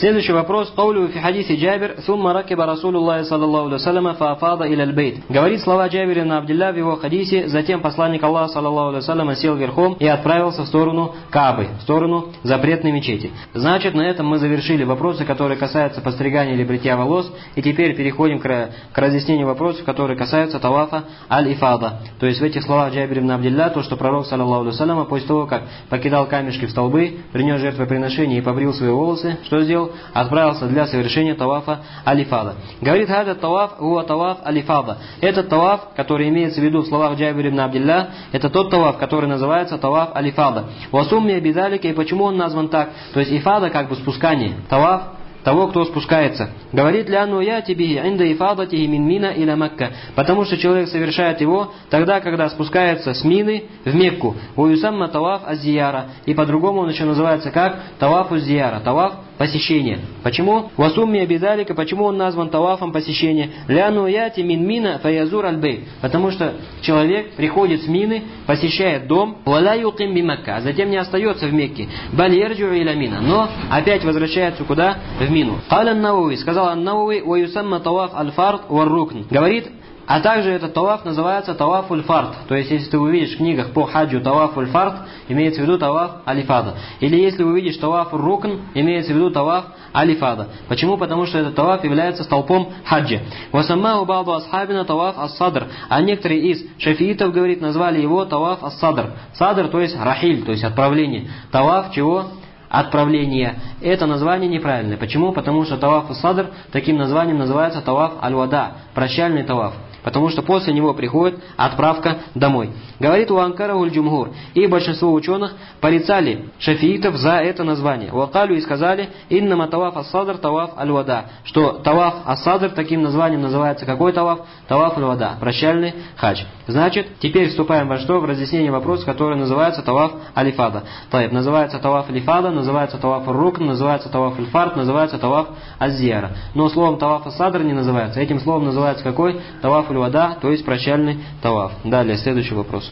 Следующий вопрос. Каулю фи хадисе Джабир, сумма ракиба Расулуллах саллаллаху алейхи вассаляма фаафада иля бейт. Говорит слова Джабира ибн Абдилля в его хадисе, затем посланник Аллаха саллаллаху алейхи вассаляма сел верхом и отправился в сторону Каабы, в сторону запретной мечети. Значит, на этом мы завершили вопросы, которые касаются постригания или бритья волос, и теперь переходим к разъяснению вопросов, которые касаются тавафа аль-ифада. То есть в этих словах Джабира ибн Абдилля, то, что пророк саллаллаху алейхи вассаляма после того, как покидал камешки в столбы, принес жертвоприношение и побрил свои волосы, что сделал? Отправился для совершения тавафа алифада. Говорит, этот таваф хуа таваф алифада. Этот таваф, который имеется в виду в словах Джабира ибн Абдилля, это тот таваф, который называется таваф алифада. Васумми бидалика, и почему он назван так? То есть ифада как бы спускание. Таваф того, кто спускается. Говорит, ляну я тебе инда ифадатихи мин мина иля Макка. Потому что человек совершает его тогда, когда спускается с Мины в Мекку. Уюсамма таваф аз-зияра. И по-другому он еще называется как таваф аз-зияра. Таваф посещение. Почему? Васумми абидалика, почему он назван тавафом посещения? Ляну яти мин мина фаязур аль-бейт. Потому что человек приходит с Мины, посещает дом, валя юким би Макка, а затем не остается в Мекке. Баль ярджу иля мина. Но опять возвращается куда? В Мину. Каля ан-Навави, сказал ан-Навави, ва юсамма таваф аль-фард вар-рукн. Говорит, а также этот таваф называется таваф аль-фард. То есть, если ты увидишь в книгах по хаджу таваф аль-фард, имеется в виду таваф алифада. Или если увидишь таваф аль-рукн, имеется в виду таваф алифада. Почему? Потому что этот таваф является столпом хаджа. Васаммаху ба'ду асхабина таваф ас-садр. А некоторые из шафиитов, говорит, назвали его таваф ас-садр. Садр, то есть рахиль, то есть отправление. Таваф чего? Отправление. Это название неправильное. Почему? Потому что таваф ас-садр таким названием называется таваф аль-вада, прощальный таваф. Потому что после него приходит отправка домой. Говорит Уанкара уль-Джумхур. И большинство ученых порицали шафиитов за это название. Вакалю и сказали, иннама таваф ас-садр таваф аль-вада. Что таваф ас-садр таким названием называется какой таваф? Таваф аль-вада, прощальный хадж. Значит, теперь вступаем во что? В разъяснение вопроса, который называется таваф алифада. Называется таваф алифада, называется таваф аль-рукн, называется таваф аль-фард, называется таваф аз-зияра. Но словом таваф ас-садр не называется. Этим словом называется какой? Таваф аль-вада, то есть прощальный таваф. Далее, следующий вопрос.